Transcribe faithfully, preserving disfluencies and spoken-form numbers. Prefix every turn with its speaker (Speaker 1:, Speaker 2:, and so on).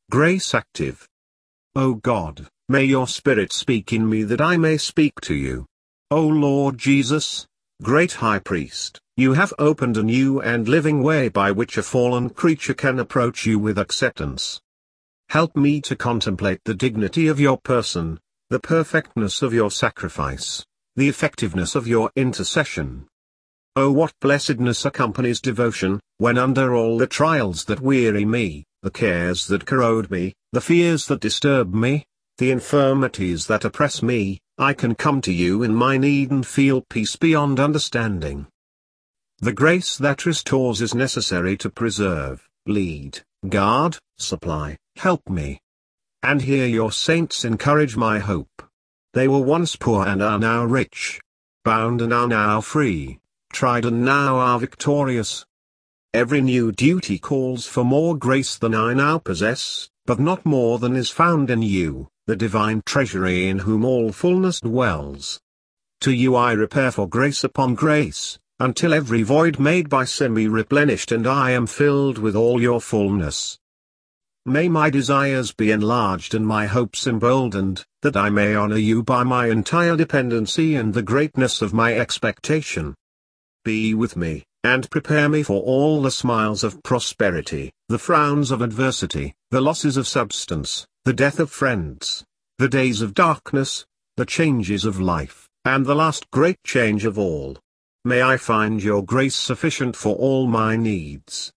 Speaker 1: Grace active. O God, may your Spirit speak in me that I may speak to you. O Lord Jesus, great High Priest, you have opened a new and living way by which a fallen creature can approach you with acceptance. Help me to contemplate the dignity of your person, the perfectness of your sacrifice, the effectiveness of your intercession. Oh, what blessedness accompanies devotion, when under all the trials that weary me, the cares that corrode me, the fears that disturb me, the infirmities that oppress me, I can come to you in my need and feel peace beyond understanding. The grace that restores is necessary to preserve, lead, guard, supply, help me. And here your saints encourage my hope. They were once poor and are now rich, bound and are now free, tried and now are victorious. Every new duty calls for more grace than I now possess, but not more than is found in you, the divine treasury in whom all fullness dwells. To you I repair for grace upon grace, until every void made by sin be replenished and I am filled with all your fullness. May my desires be enlarged and my hopes emboldened, that I may honor you by my entire dependency and the greatness of my expectation. Be with me, and prepare me for all the smiles of prosperity, the frowns of adversity, the losses of substance, the death of friends, the days of darkness, the changes of life, and the last great change of all. May I find your grace sufficient for all my needs.